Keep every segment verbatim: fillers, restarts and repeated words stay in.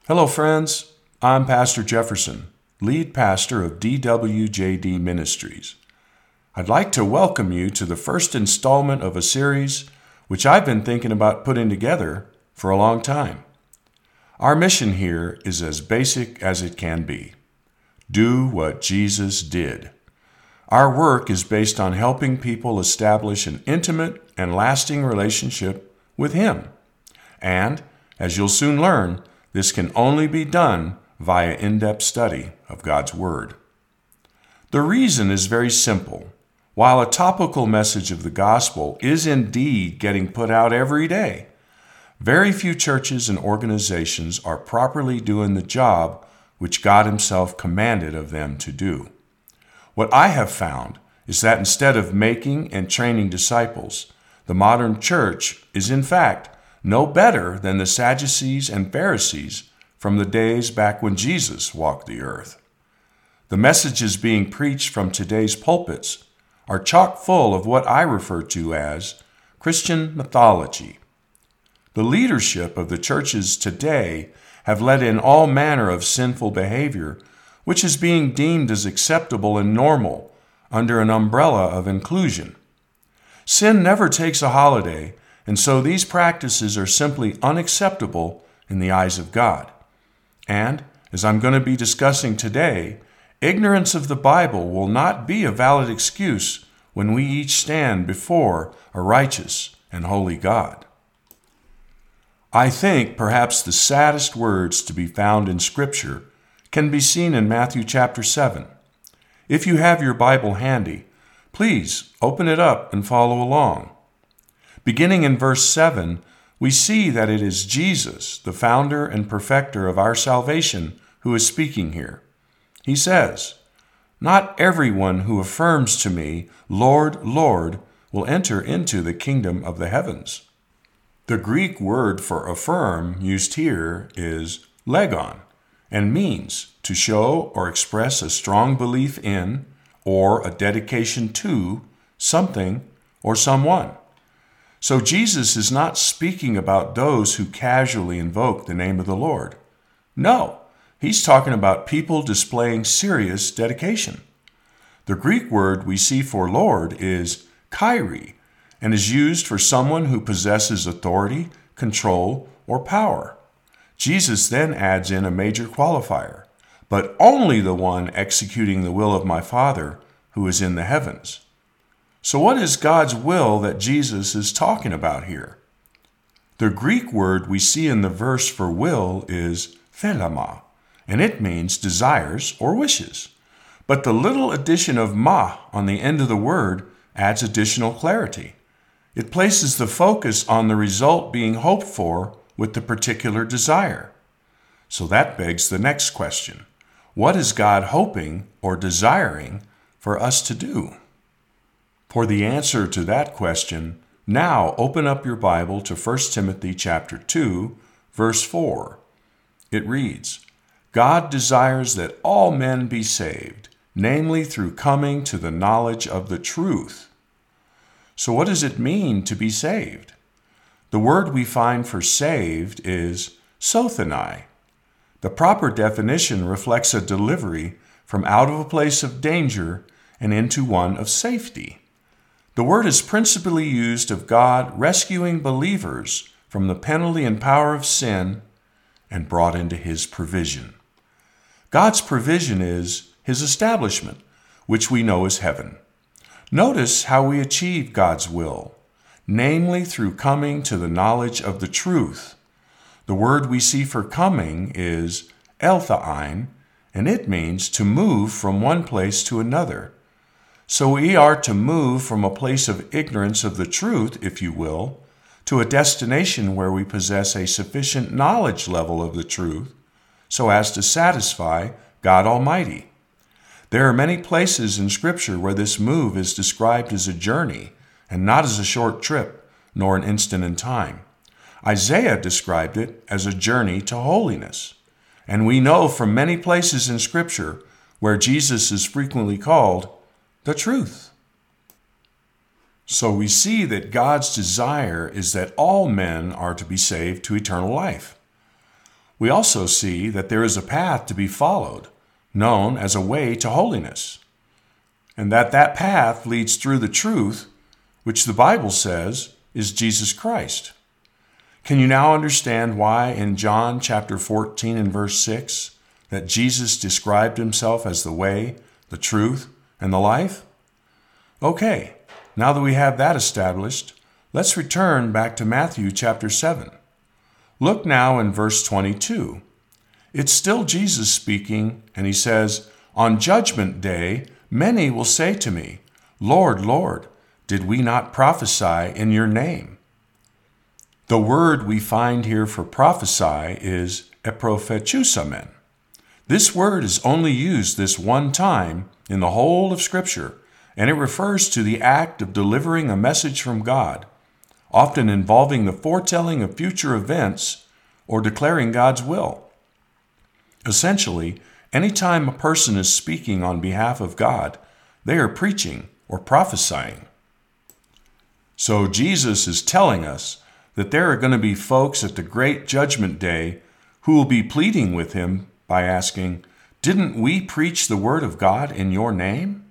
Hello, friends. I'm Pastor Jefferson, lead pastor of D W J D Ministries. I'd like to welcome you to the first installment of a series which I've been thinking about putting together for a long time. Our mission here is as basic as it can be. Do what Jesus did. Our work is based on helping people establish an intimate and lasting relationship with Him. And, as you'll soon learn, this can only be done via in-depth study of God's Word. The reason is very simple. While a topical message of the gospel is indeed getting put out every day, very few churches and organizations are properly doing the job which God Himself commanded of them to do. What I have found is that instead of making and training disciples, the modern church is in fact no better than the Sadducees and Pharisees from the days back when Jesus walked the earth. The messages being preached from today's pulpits are chock full of what I refer to as Christian mythology. The leadership of the churches today have let in all manner of sinful behavior, which is being deemed as acceptable and normal under an umbrella of inclusion. Sin never takes a holiday, and so these practices are simply unacceptable in the eyes of God. And, as I'm going to be discussing today, ignorance of the Bible will not be a valid excuse when we each stand before a righteous and holy God. I think perhaps the saddest words to be found in Scripture can be seen in Matthew chapter seven. If you have your Bible handy, please open it up and follow along. Beginning in verse seven, we see that it is Jesus, the founder and perfecter of our salvation, who is speaking here. He says, "Not everyone who affirms to me, 'Lord, Lord,' will enter into the kingdom of the heavens." The Greek word for affirm used here is legon, and means to show or express a strong belief in or a dedication to something or someone. So Jesus is not speaking about those who casually invoke the name of the Lord. No, he's talking about people displaying serious dedication. The Greek word we see for Lord is Kyrie and is used for someone who possesses authority, control, or power. Jesus then adds in a major qualifier, but only the one executing the will of my Father who is in the heavens. So what is God's will that Jesus is talking about here? The Greek word we see in the verse for will is thelema, and it means desires or wishes. But the little addition of ma on the end of the word adds additional clarity. It places the focus on the result being hoped for with the particular desire. So that begs the next question. What is God hoping or desiring for us to do? For the answer to that question, now open up your Bible to First Timothy chapter two, verse four. It reads, "God desires that all men be saved, namely through coming to the knowledge of the truth." So what does it mean to be saved? The word we find for saved is sothenai. The proper definition reflects a delivery from out of a place of danger and into one of safety. The word is principally used of God rescuing believers from the penalty and power of sin and brought into His provision. God's provision is His establishment, which we know as heaven. Notice how we achieve God's will, namely through coming to the knowledge of the truth. The word we see for coming is elthein, and it means to move from one place to another. So we are to move from a place of ignorance of the truth, if you will, to a destination where we possess a sufficient knowledge level of the truth so as to satisfy God Almighty. There are many places in Scripture where this move is described as a journey and not as a short trip, nor an instant in time. Isaiah described it as a journey to holiness. And we know from many places in Scripture where Jesus is frequently called the truth. So we see that God's desire is that all men are to be saved to eternal life. We also see that there is a path to be followed, known as a way to holiness, and that that path leads through the truth, which the Bible says is Jesus Christ. Can you now understand why in John chapter fourteen and verse six that Jesus described himself as the way, the truth, and the life? Okay, now that we have that established, let's return back to Matthew chapter seven. Look now in verse twenty-two. It's still Jesus speaking, and he says, "On judgment day, many will say to me, 'Lord, Lord, did we not prophesy in your name?'" The word we find here for prophesy is eprophetusamen. This word is only used this one time in the whole of Scripture, and it refers to the act of delivering a message from God, often involving the foretelling of future events or declaring God's will. Essentially, anytime a person is speaking on behalf of God, they are preaching or prophesying. So Jesus is telling us that there are going to be folks at the great judgment day who will be pleading with him by asking, "Didn't we preach the word of God in your name?"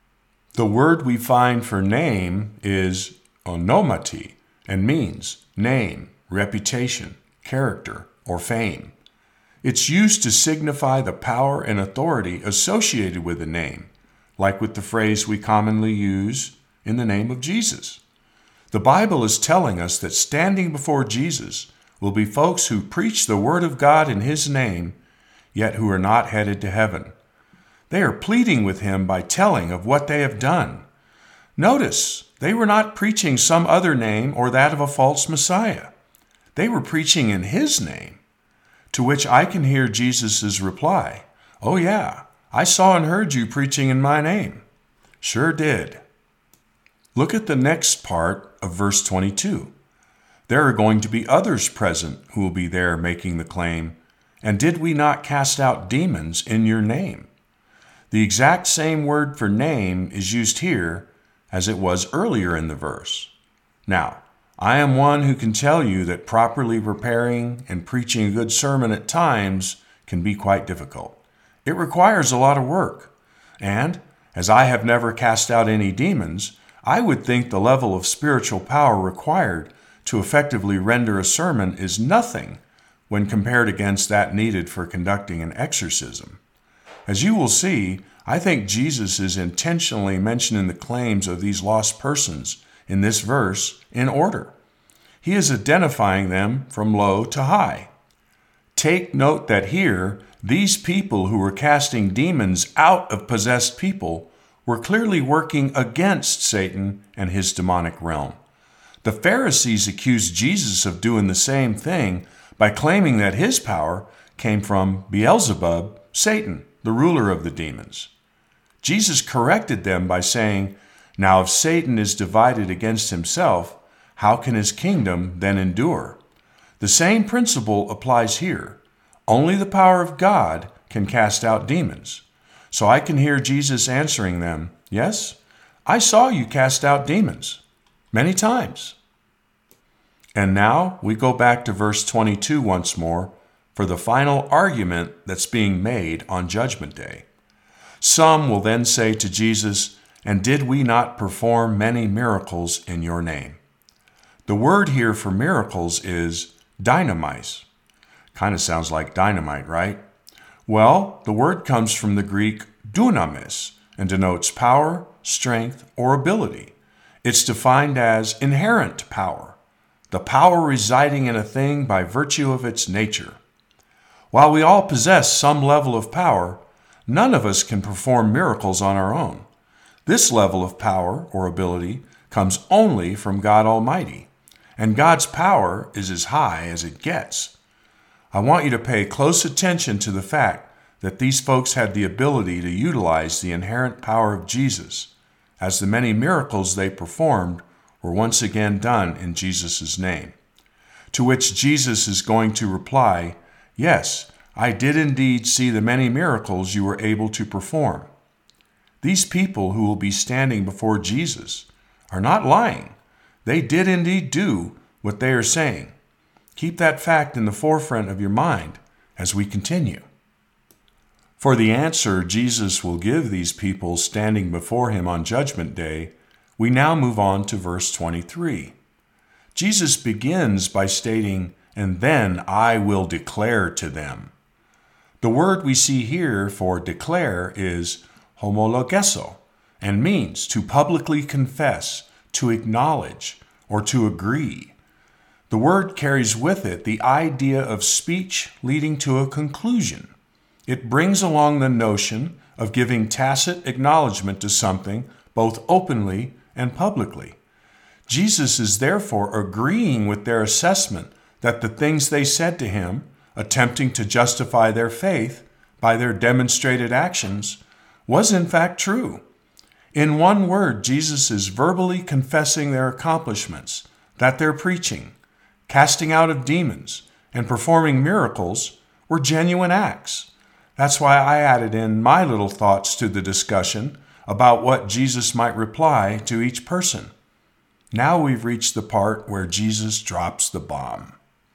The word we find for name is onomati, and means name, reputation, character, or fame. It's used to signify the power and authority associated with a name, like with the phrase we commonly use, "in the name of Jesus." The Bible is telling us that standing before Jesus will be folks who preach the word of God in his name, yet who are not headed to heaven. They are pleading with him by telling of what they have done. Notice, they were not preaching some other name or that of a false Messiah. They were preaching in his name, to which I can hear Jesus' reply, "Oh yeah, I saw and heard you preaching in my name." Sure did. Look at the next part of verse twenty-two. There are going to be others present who will be there making the claim, "And did we not cast out demons in your name?" The exact same word for name is used here as it was earlier in the verse. Now, I am one who can tell you that properly preparing and preaching a good sermon at times can be quite difficult. It requires a lot of work. And, as I have never cast out any demons, I would think the level of spiritual power required to effectively render a sermon is nothing when compared against that needed for conducting an exorcism. As you will see, I think Jesus is intentionally mentioning the claims of these lost persons in this verse in order. He is identifying them from low to high. Take note that here, these people who were casting demons out of possessed people were clearly working against Satan and his demonic realm. The Pharisees accused Jesus of doing the same thing by claiming that his power came from Beelzebub, Satan, the ruler of the demons. Jesus corrected them by saying, "Now if Satan is divided against himself, how can his kingdom then endure?" The same principle applies here. Only the power of God can cast out demons. So I can hear Jesus answering them, "Yes, I saw you cast out demons many times." And now we go back to verse twenty-two once more for the final argument that's being made on Judgment Day. Some will then say to Jesus, "And did we not perform many miracles in your name?" The word here for miracles is dynamis. Kind of sounds like dynamite, right? Well, the word comes from the Greek dunamis and denotes power, strength, or ability. It's defined as inherent power, the power residing in a thing by virtue of its nature. While we all possess some level of power, none of us can perform miracles on our own. This level of power or ability comes only from God Almighty, and God's power is as high as it gets. I want you to pay close attention to the fact that these folks had the ability to utilize the inherent power of Jesus, as the many miracles they performed were once again done in Jesus' name. To which Jesus is going to reply, "Yes, I did indeed see the many miracles you were able to perform." These people who will be standing before Jesus are not lying. They did indeed do what they are saying. Keep that fact in the forefront of your mind as we continue. For the answer Jesus will give these people standing before him on Judgment Day, we now move on to verse twenty-three. Jesus begins by stating, "And then I will declare to them." The word we see here for declare is homologeso, and means to publicly confess, to acknowledge, or to agree. The word carries with it the idea of speech leading to a conclusion. It brings along the notion of giving tacit acknowledgement to something both openly and publicly. Jesus is therefore agreeing with their assessment that the things they said to him, attempting to justify their faith by their demonstrated actions, was in fact true. In one word, Jesus is verbally confessing their accomplishments, that their preaching, casting out of demons, and performing miracles were genuine acts. That's why I added in my little thoughts to the discussion about what Jesus might reply to each person. Now we've reached the part where Jesus drops the bomb.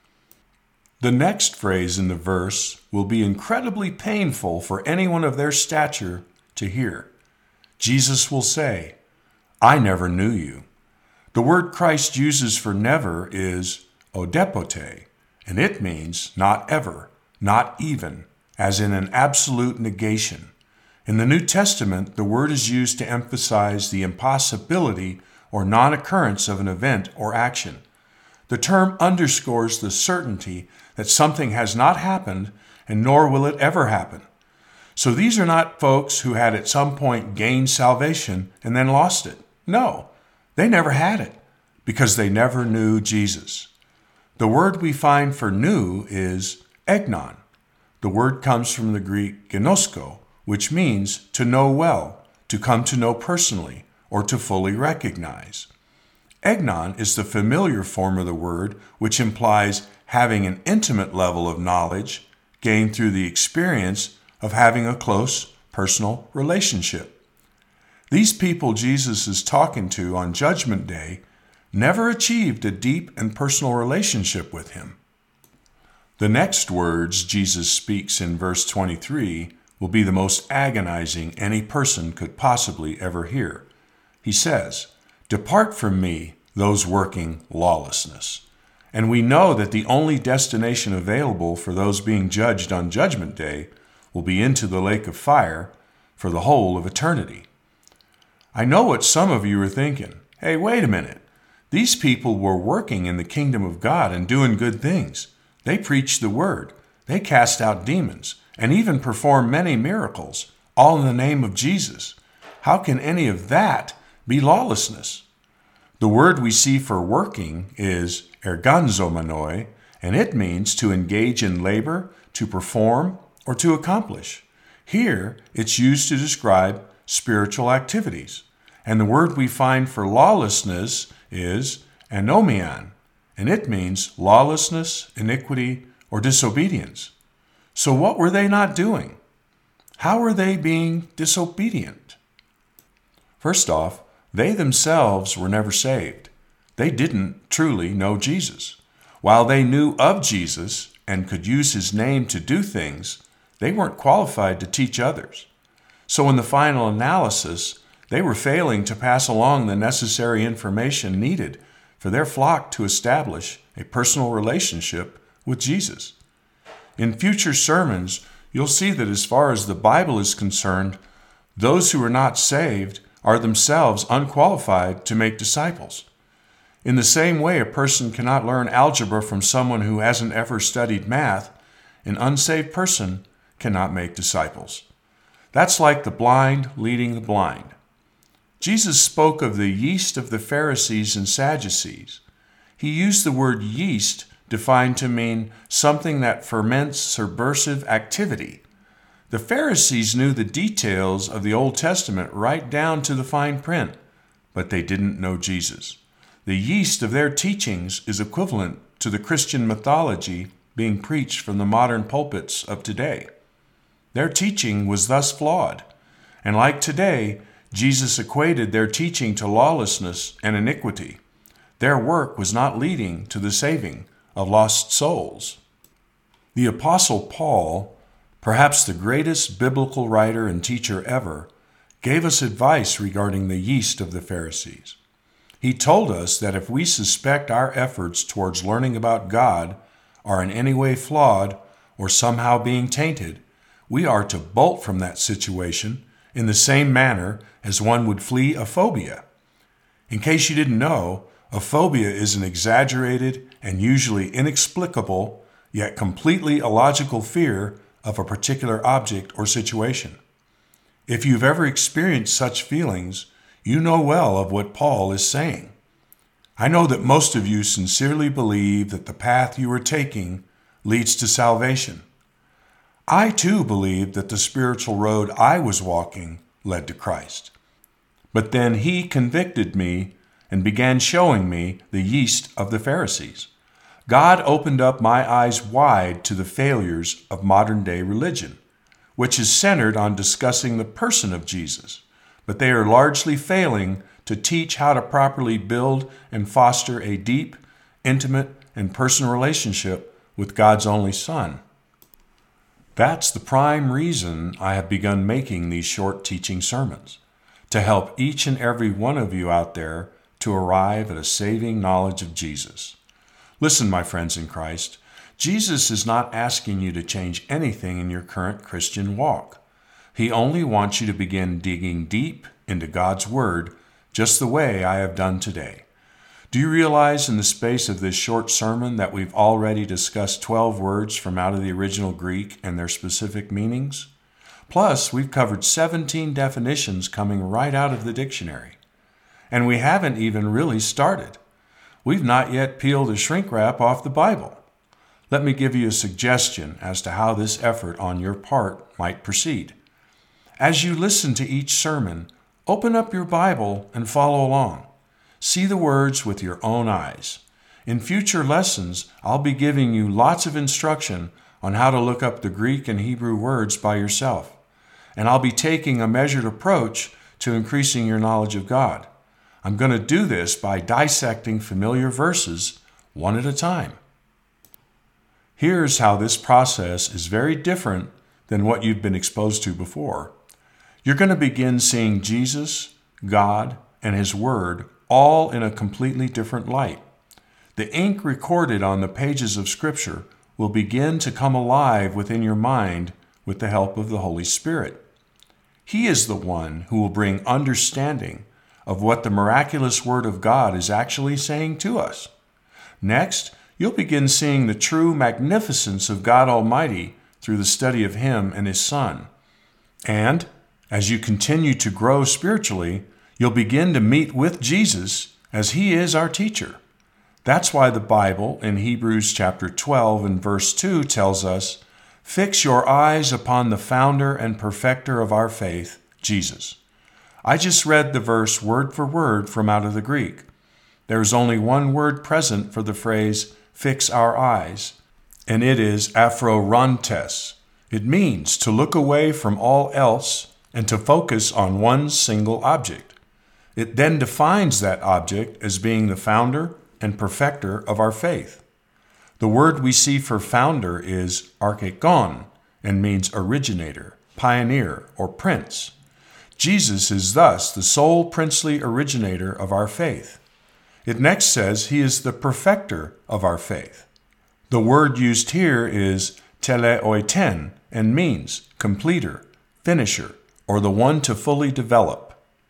The next phrase in the verse will be incredibly painful for anyone of their stature to hear. Jesus will say, "I never knew you." The word Christ uses for never is odepote, and it means not ever, not even, as in an absolute negation. In the New Testament, the word is used to emphasize the impossibility or non-occurrence of an event or action. The term underscores the certainty that something has not happened and nor will it ever happen. So these are not folks who had at some point gained salvation and then lost it. No, they never had it because they never knew Jesus. The word we find for knew is egnon. The word comes from the Greek gnosko, which means to know well, to come to know personally, or to fully recognize. Egnon is the familiar form of the word, which implies having an intimate level of knowledge gained through the experience of having a close personal relationship. These people Jesus is talking to on Judgment Day never achieved a deep and personal relationship with him. The next words Jesus speaks in verse twenty-three will be the most agonizing any person could possibly ever hear. He says, "Depart from me, those working lawlessness." And we know that the only destination available for those being judged on Judgment Day will be into the lake of fire for the whole of eternity. I know what some of you are thinking. Hey, wait a minute. These people were working in the kingdom of God and doing good things. They preached the word. They cast out demons and even performed many miracles, all in the name of Jesus. How can any of that be lawlessness? The word we see for working is erganzomenoi, and it means to engage in labor, to perform, or to accomplish. Here, it's used to describe spiritual activities. And the word we find for lawlessness is anomian, and it means lawlessness, iniquity, or disobedience. So what were they not doing? How were they being disobedient? First off, they themselves were never saved. They didn't truly know Jesus. While they knew of Jesus and could use his name to do things, they weren't qualified to teach others. So in the final analysis, they were failing to pass along the necessary information needed for their flock to establish a personal relationship with Jesus. In future sermons, you'll see that as far as the Bible is concerned, those who are not saved are themselves unqualified to make disciples. In the same way a person cannot learn algebra from someone who hasn't ever studied math, an unsaved person cannot make disciples. That's like the blind leading the blind. Jesus spoke of the yeast of the Pharisees and Sadducees. He used the word yeast defined to mean something that ferments subversive activity. The Pharisees knew the details of the Old Testament right down to the fine print, but they didn't know Jesus. The yeast of their teachings is equivalent to the Christian mythology being preached from the modern pulpits of today. Their teaching was thus flawed, and like today, Jesus equated their teaching to lawlessness and iniquity. Their work was not leading to the saving of lost souls. The Apostle Paul, perhaps the greatest biblical writer and teacher ever, gave us advice regarding the yeast of the Pharisees. He told us that if we suspect our efforts towards learning about God are in any way flawed or somehow being tainted, we are to bolt from that situation in the same manner as one would flee a phobia. In case you didn't know, a phobia is an exaggerated and usually inexplicable, yet completely illogical fear of a particular object or situation. If you've ever experienced such feelings, you know well of what Paul is saying. I know that most of you sincerely believe that the path you are taking leads to salvation. I too believed that the spiritual road I was walking led to Christ. But then he convicted me and began showing me the yeast of the Pharisees. God opened up my eyes wide to the failures of modern-day religion, which is centered on discussing the person of Jesus, but they are largely failing to teach how to properly build and foster a deep, intimate, and personal relationship with God's only Son. That's the prime reason I have begun making these short teaching sermons, to help each and every one of you out there to arrive at a saving knowledge of Jesus. Listen, my friends in Christ, Jesus is not asking you to change anything in your current Christian walk. He only wants you to begin digging deep into God's Word, just the way I have done today. Do you realize in the space of this short sermon that we've already discussed twelve words from out of the original Greek and their specific meanings? Plus, we've covered seventeen definitions coming right out of the dictionary. And we haven't even really started. We've not yet peeled the shrink wrap off the Bible. Let me give you a suggestion as to how this effort on your part might proceed. As you listen to each sermon, open up your Bible and follow along. See the words with your own eyes. In future lessons, I'll be giving you lots of instruction on how to look up the Greek and Hebrew words by yourself. And I'll be taking a measured approach to increasing your knowledge of God. I'm going to do this by dissecting familiar verses one at a time. Here's how this process is very different than what you've been exposed to before. You're going to begin seeing Jesus, God, and His Word all in a completely different light. The ink recorded on the pages of Scripture will begin to come alive within your mind with the help of the Holy Spirit. He is the one who will bring understanding of what the miraculous Word of God is actually saying to us. Next, you'll begin seeing the true magnificence of God Almighty through the study of Him and His Son. And as you continue to grow spiritually, you'll begin to meet with Jesus as He is our teacher. That's why the Bible in Hebrews chapter twelve and verse two tells us, "Fix your eyes upon the founder and perfecter of our faith, Jesus." I just read the verse word for word from out of the Greek. There is only one word present for the phrase, "fix our eyes," and it is aphrorontes. It means to look away from all else and to focus on one single object. It then defines that object as being the founder and perfecter of our faith. The word we see for founder is archekon and means originator, pioneer, or prince. Jesus is thus the sole princely originator of our faith. It next says He is the perfecter of our faith. The word used here is teleoiten and means completer, finisher, or the one to fully develop.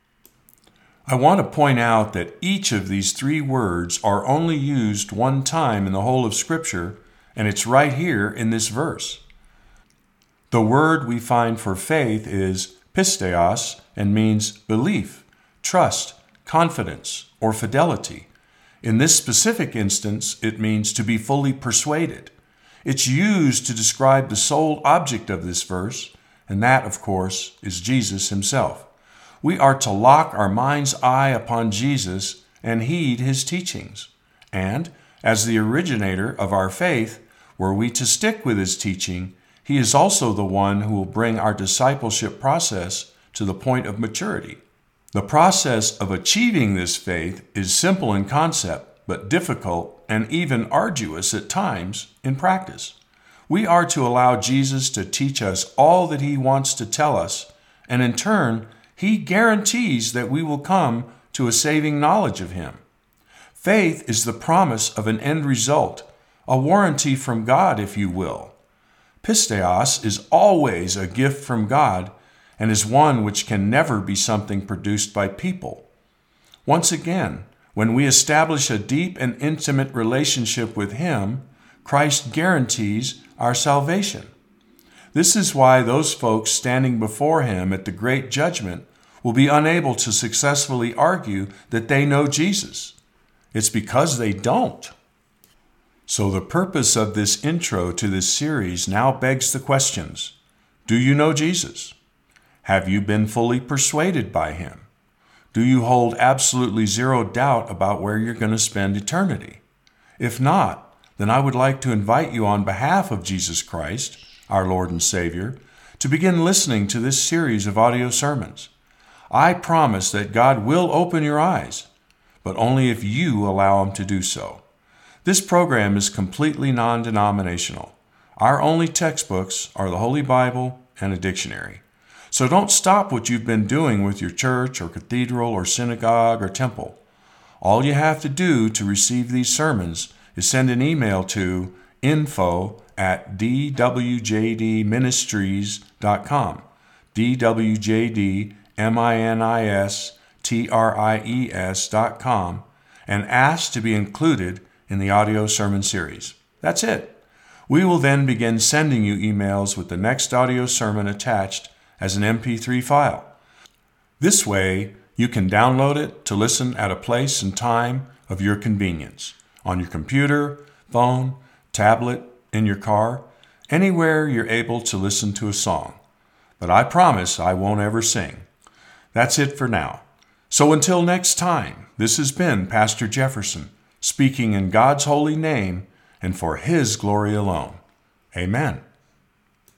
I want to point out that each of these three words are only used one time in the whole of Scripture, and it's right here in this verse. The word we find for faith is pisteos and means belief, trust, confidence, or fidelity. In this specific instance, it means to be fully persuaded. It's used to describe the sole object of this verse, and that, of course, is Jesus Himself. We are to lock our mind's eye upon Jesus and heed His teachings. And, as the originator of our faith, were we to stick with His teaching, He is also the one who will bring our discipleship process to the point of maturity. The process of achieving this faith is simple in concept, but difficult and even arduous at times in practice. We are to allow Jesus to teach us all that he wants to tell us, and in turn, he guarantees that we will come to a saving knowledge of him. Faith is the promise of an end result, a warranty from God, if you will. Pisteos is always a gift from God and is one which can never be something produced by people. Once again, when we establish a deep and intimate relationship with him, Christ guarantees our salvation. This is why those folks standing before him at the great judgment will be unable to successfully argue that they know Jesus. It's because they don't. So the purpose of this intro to this series now begs the questions: do you know Jesus? Have you been fully persuaded by him? Do you hold absolutely zero doubt about where you're going to spend eternity? If not, then I would like to invite you on behalf of Jesus Christ, our Lord and Savior, to begin listening to this series of audio sermons. I promise that God will open your eyes, but only if you allow him to do so. This program is completely non-denominational. Our only textbooks are the Holy Bible and a dictionary. So don't stop what you've been doing with your church or cathedral or synagogue or temple. All you have to do to receive these sermons is send an email to info at d w j d ministries dot com, D W J D M I N I S T R I E S dot com, and ask to be included in the audio sermon series. That's it. We will then begin sending you emails with the next audio sermon attached as an M P three file. This way, you can download it to listen at a place and time of your convenience, on your computer, phone, tablet, in your car, anywhere you're able to listen to a song. But I promise I won't ever sing. That's it for now. So until next time, this has been Pastor Jefferson, speaking in God's holy name and for his glory alone. Amen.